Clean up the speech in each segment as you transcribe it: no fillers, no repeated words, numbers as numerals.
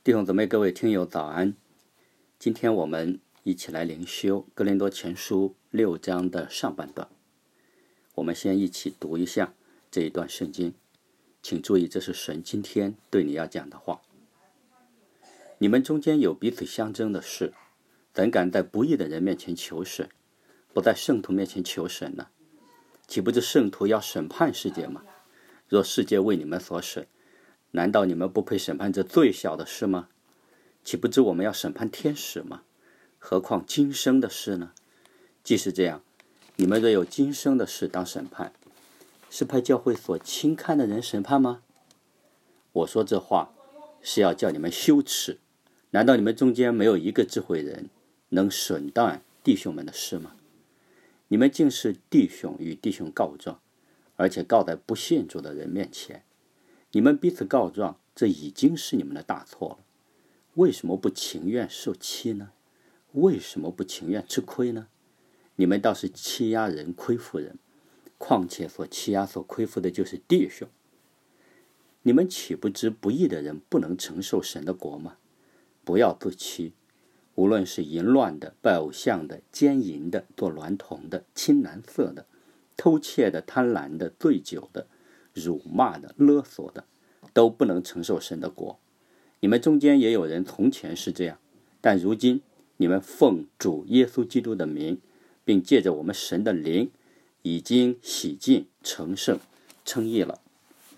弟兄姊妹，各位听友早安。今天我们一起来灵修哥林多前书6章的上半段。我们先一起读一下这一段圣经，请注意，这是神今天对你要讲的话。你们中间有彼此相争的事，怎敢在不义的人面前求审，不在圣徒面前求审呢？岂不知圣徒要审判世界吗？若世界为你们所审，难道你们不配审判这最小的事吗？岂不知我们要审判天使吗？何况今生的事呢？既是这样，你们若有今生的事当审判，是派教会所轻看的人审判吗？我说这话是要叫你们羞耻。难道你们中间没有一个智慧人能审断弟兄们的事吗？你们竟是弟兄与弟兄告状，而且告在不信主的人面前。你们彼此告状，这已经是你们的大错了。为什么不情愿受欺呢？为什么不情愿吃亏呢？你们倒是欺压人，亏负人，况且所欺压所亏负的就是弟兄。你们岂不知不义的人不能承受神的国吗？不要自欺，无论是淫乱的、拜偶像的、奸淫的、做娈童的、亲男色的、偷窃的、贪婪的、醉酒的、辱骂的、勒索的，都不能承受神的国。你们中间也有人从前是这样，但如今你们奉主耶稣基督的名，并借着我们神的灵，已经洗净、成圣、称义了。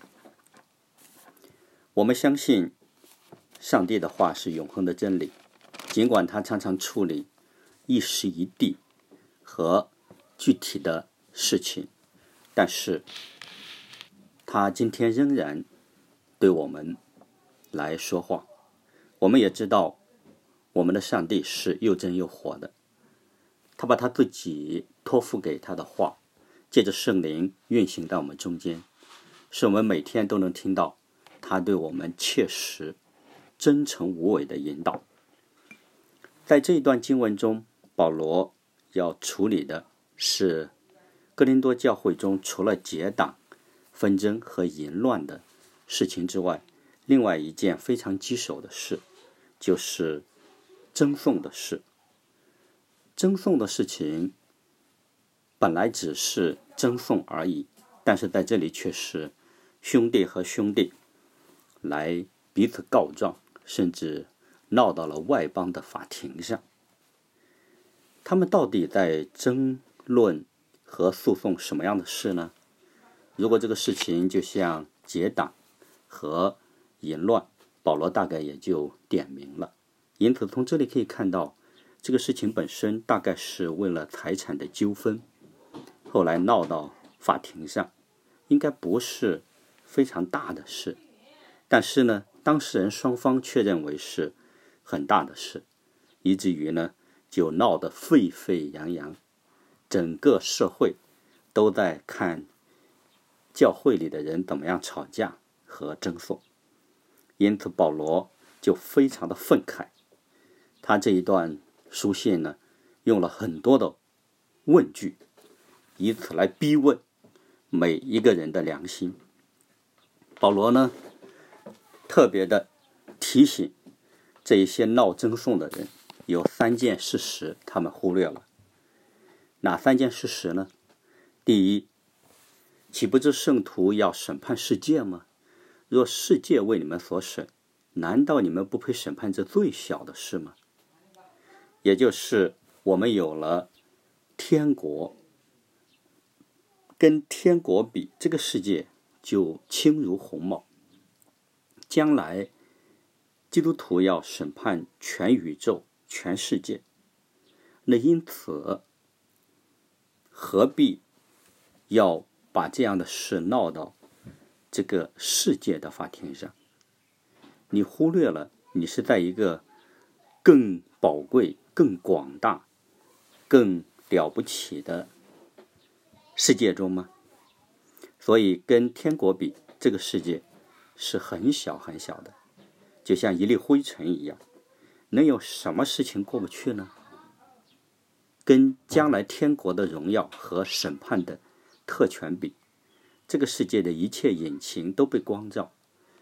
我们相信上帝的话是永恒的真理，尽管他常常处理一时一地和具体的事情，但是他今天仍然对我们来说话。我们也知道我们的上帝是又真又活的，他把他自己托付给他的话，借着圣灵运行在我们中间，使我们每天都能听到他对我们切实真诚无伪的引导。在这一段经文中，保罗要处理的是哥林多教会中除了结党、纷争和淫乱的事情之外，另外一件非常棘手的事，就是争讼的事。争讼的事情本来只是争讼而已，但是在这里却是兄弟和兄弟来彼此告状，甚至闹到了外邦的法庭上。他们到底在争论和诉讼什么样的事呢？如果这个事情就像结党和淫乱，保罗大概也就点明了。因此从这里可以看到，这个事情本身大概是为了财产的纠纷，后来闹到法庭上，应该不是非常大的事。但是呢，当事人双方却认为是很大的事，以至于呢就闹得沸沸扬扬，整个社会都在看教会里的人怎么样吵架和争讼。因此保罗就非常的愤慨，他这一段书信呢用了很多的问句，以此来逼问每一个人的良心。保罗呢特别的提醒这一些闹争讼的人，有3件事实他们忽略了。哪3件事实呢？第一，岂不知圣徒要审判世界吗？若世界为你们所审，难道你们不配审判这最小的事吗？也就是我们有了天国，跟天国比，这个世界就轻如鸿毛。将来基督徒要审判全宇宙、全世界，那因此何必要把这样的事闹到这个世界的法庭上？你忽略了你是在一个更宝贵、更广大、更了不起的世界中吗？所以跟天国比，这个世界是很小很小的，就像一粒灰尘一样，能有什么事情过不去呢？跟将来天国的荣耀和审判的特权比，这个世界的一切隐情都被光照，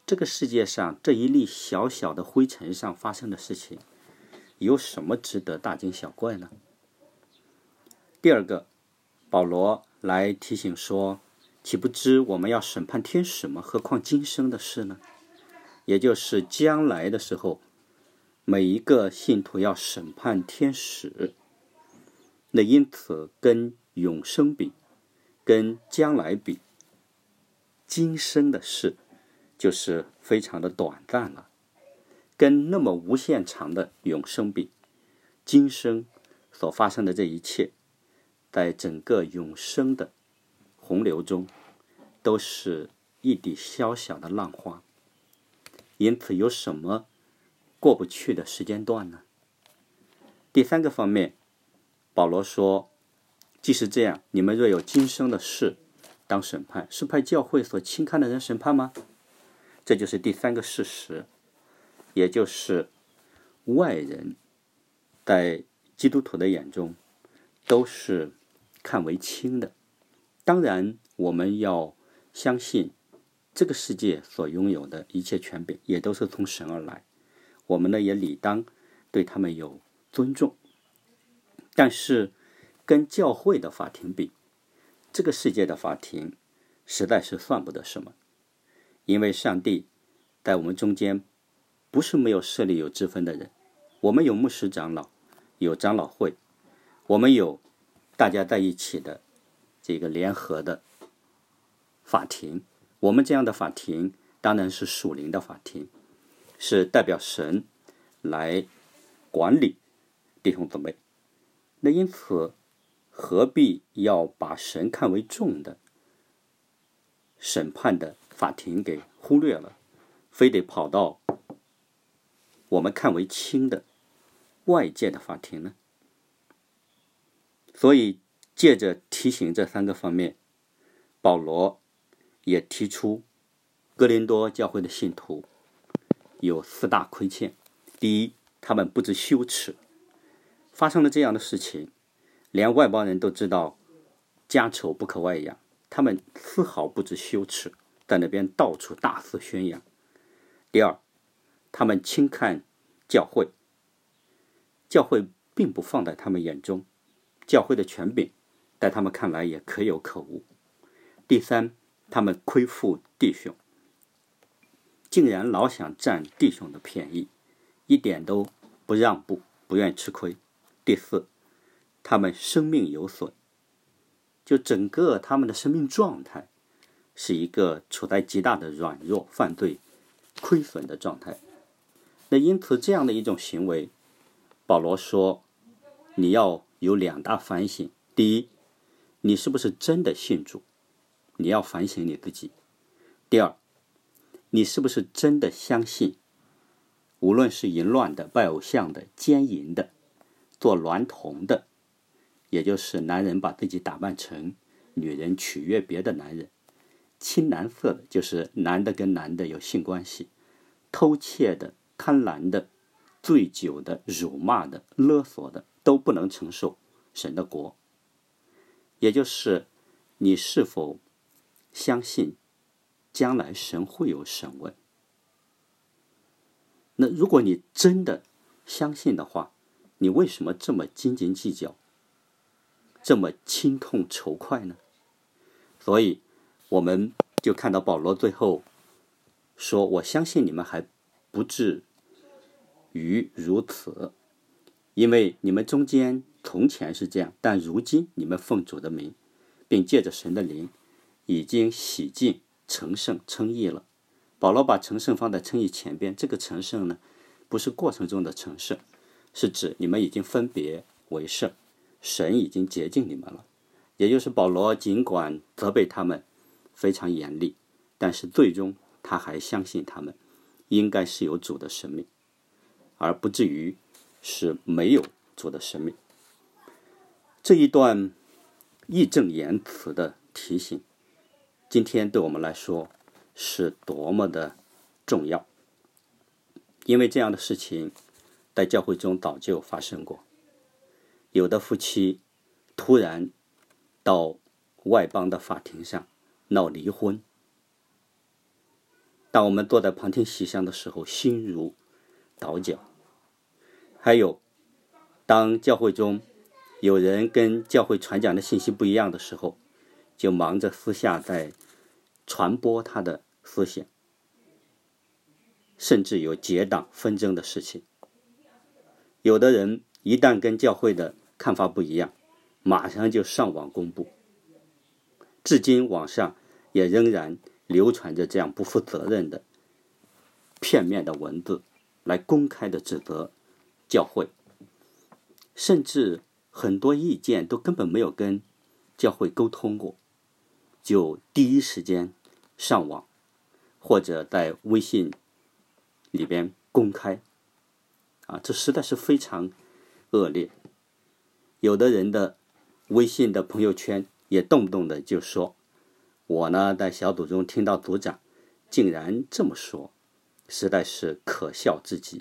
这个世界上这一粒小小的灰尘上发生的事情，有什么值得大惊小怪呢？第二个，保罗来提醒说，岂不知我们要审判天使吗？何况今生的事呢？也就是将来的时候，每一个信徒要审判天使。那因此跟永生比，跟将来比，今生的事就是非常的短暂了。跟那么无限长的永生比，今生所发生的这一切，在整个永生的洪流中，都是一滴小小的浪花。因此有什么过不去的时间段呢？第三个方面，保罗说，即使这样，你们若有今生的事当审判，是派教会所轻看的人审判吗？这就是第三个事实，也就是外人在基督徒的眼中都是看为轻的。当然我们要相信这个世界所拥有的一切权柄也都是从神而来，我们呢也理当对他们有尊重。但是跟教会的法庭比，这个世界的法庭实在是算不得什么。因为上帝在我们中间不是没有设立有之分的人，我们有牧师长老，有长老会，我们有大家在一起的这个联合的法庭。我们这样的法庭当然是属灵的法庭，是代表神来管理弟兄姊妹。那因此何必要把神看为重的审判的法庭给忽略了，非得跑到我们看为轻的外界的法庭呢？所以借着提醒这三个方面，保罗也提出哥林多教会的信徒有四大亏欠。第一，他们不知羞耻，发生了这样的事情，连外邦人都知道家丑不可外扬，他们丝毫不知羞耻，在那边到处大肆宣扬。第二，他们轻看教会，教会并不放在他们眼中，教会的权柄在他们看来也可有可无。第三，他们亏负弟兄，竟然老想占弟兄的便宜，一点都不让步，不愿吃亏。第四，他们生命有损，就整个他们的生命状态是一个处在极大的软弱、犯罪、亏损的状态。那因此这样的一种行为，保罗说你要有两大反省。第一，你是不是真的信主，你要反省你自己。第二，你是不是真的相信，无论是淫乱的、拜偶像的、奸淫的、做娈童的，也就是男人把自己打扮成女人取悦别的男人，青蓝色的就是男的跟男的有性关系，偷窃的、贪婪的、醉酒的、辱骂的、勒索的，都不能承受神的国。也就是你是否相信将来神会有审问。那如果你真的相信的话，你为什么这么斤斤计较，这么心痛仇快呢？所以我们就看到保罗最后说，我相信你们还不至于如此，因为你们中间从前是这样，但如今你们奉主的名，并借着神的灵已经洗净、成圣、称义了。保罗把成圣放在称义前边，这个成圣呢，不是过程中的成圣，是指你们已经分别为圣，神已经洁净你们了。也就是保罗尽管责备他们非常严厉，但是最终他还相信他们应该是有主的生命，而不至于是没有主的生命。这一段义正言辞的提醒，今天对我们来说是多么的重要。因为这样的事情在教会中早就发生过，有的夫妻突然到外邦的法庭上闹离婚， 当我们坐在旁听席上的时候，心如刀绞。还有，当教会中有人跟教会传讲的信息不一样的时候，就忙着私下在传播他的思想，甚至有结党纷争的事情。有的人一旦跟教会的看法不一样，马上就上网公布。至今网上也仍然流传着这样不负责任的片面的文字，来公开的指责教会，甚至很多意见都根本没有跟教会沟通过，就第一时间上网或者在微信里边公开这实在是非常恶劣。有的人的微信的朋友圈也动不动的就说，我呢在小组中听到组长竟然这么说，实在是可笑至极。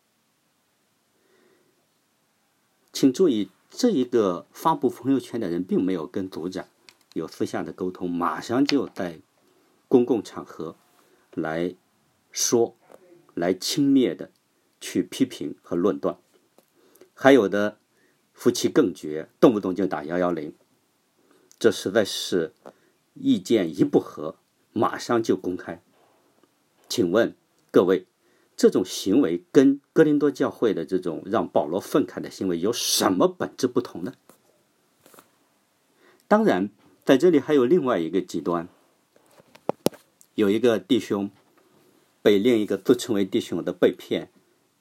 请注意，这一个发布朋友圈的人并没有跟组长有私下的沟通，马上就在公共场合来说，来轻蔑的去批评和论断。还有的夫妻更绝，动不动就打110，这实在是意见一不合马上就公开。请问各位，这种行为跟哥林多教会的这种让保罗愤慨的行为有什么本质不同呢？当然在这里还有另外一个极端，有一个弟兄被另一个自称为弟兄的被骗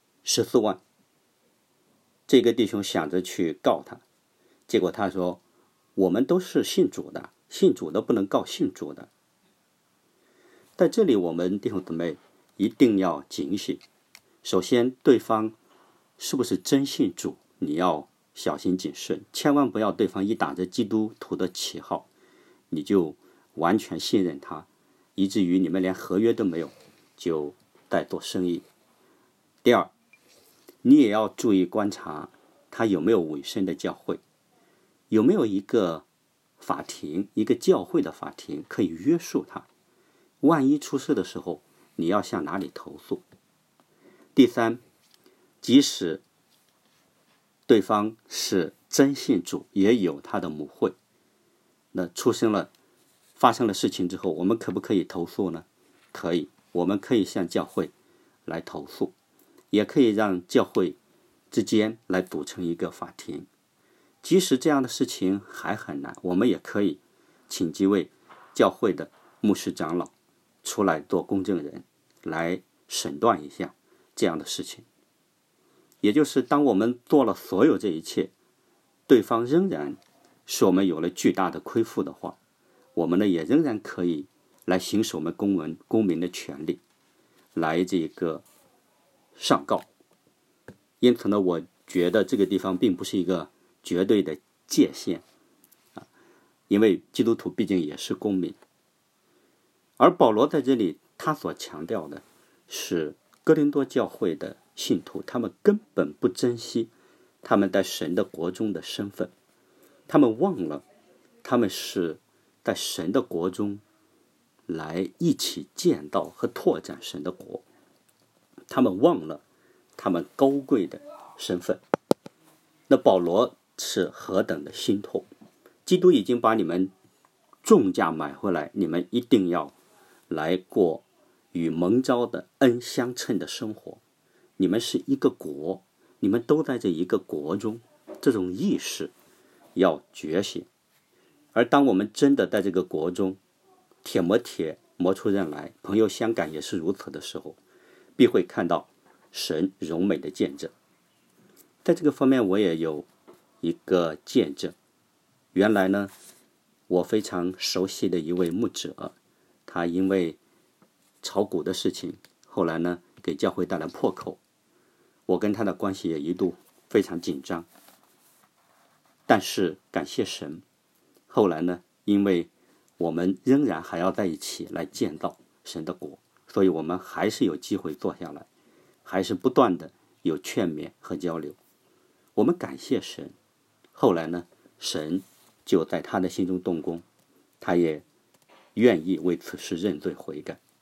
14万，这个弟兄想着去告他，结果他说，我们都是信主的，信主的不能告信主的。在这里我们弟兄姊妹一定要警醒，首先对方是不是真信主，你要小心谨慎，千万不要对方一打着基督徒的旗号，你就完全信任他，以至于你们连合约都没有就在做生意。第二，你也要注意观察他有没有委身的教会，有没有一个法庭，一个教会的法庭可以约束他，万一出事的时候你要向哪里投诉。第三，即使对方是真信主，也有他的母会，那发生了事情之后，我们可不可以投诉呢？可以，我们可以向教会来投诉，也可以让教会之间来组成一个法庭。即使这样的事情还很难，我们也可以请几位教会的牧师长老出来做公证人，来审断一下这样的事情。也就是当我们做了所有这一切，对方仍然使我们有了巨大的亏负的话，我们呢也仍然可以来行使我们公民的权利，来这个上告。因此呢，我觉得这个地方并不是一个绝对的界限因为基督徒毕竟也是公民。而保罗在这里他所强调的是哥林多教会的信徒，他们根本不珍惜他们在神的国中的身份，他们忘了他们是在神的国中来一起建造和拓展神的国，他们忘了他们高贵的身份。那保罗是何等的心痛，基督已经把你们重价买回来，你们一定要来过与蒙召的恩相称的生活。你们是一个国，你们都在这一个国中，这种意识要觉醒。而当我们真的在这个国中铁磨铁磨出刃来，朋友相感也是如此的时候，必会看到神荣美的见证。在这个方面我也有一个见证。原来呢，我非常熟悉的一位牧者，他因为炒股的事情，后来呢给教会带来破口，我跟他的关系也一度非常紧张。但是感谢神，后来呢，因为我们仍然还要在一起来建造神的国，所以我们还是有机会坐下来，还是不断的有劝勉和交流。我们感谢神，后来呢，神就在他的心中动工，他也愿意为此事认罪悔改。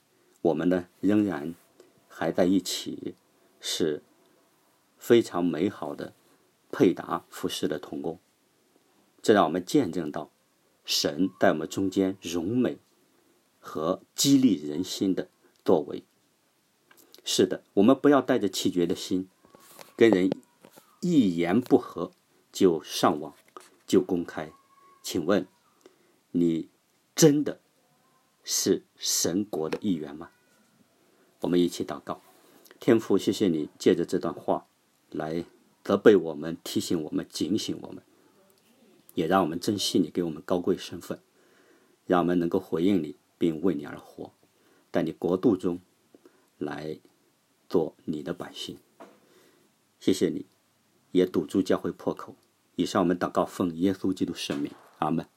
我们呢仍然还在一起，是非常美好的配搭服侍的同工。这让我们见证到神在我们中间荣美和激励人心的作为。是的，我们不要带着气绝的心，跟人一言不合就上网就公开。请问你真的是神国的一员吗？我们一起祷告。天父，谢谢你借着这段话来责备我们，提醒我们，警醒我们，也让我们珍惜你给我们高贵身份，让我们能够回应你并为你而活，在你国度中来做你的百姓。谢谢你，也堵住教会破口。以上我们祷告奉耶稣基督圣名，阿们。